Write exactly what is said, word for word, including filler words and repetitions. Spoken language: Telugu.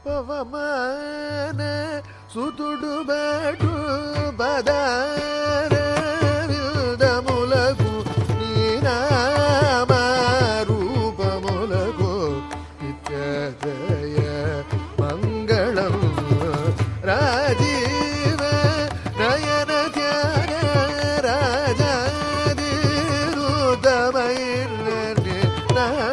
పవమాన సుతుడు బటు బదార విల్దములకు నీనామారూపములకు నిత్యజయ మంగళం రాజీవ నయన ధ్యాన రాజాదిరుదమైన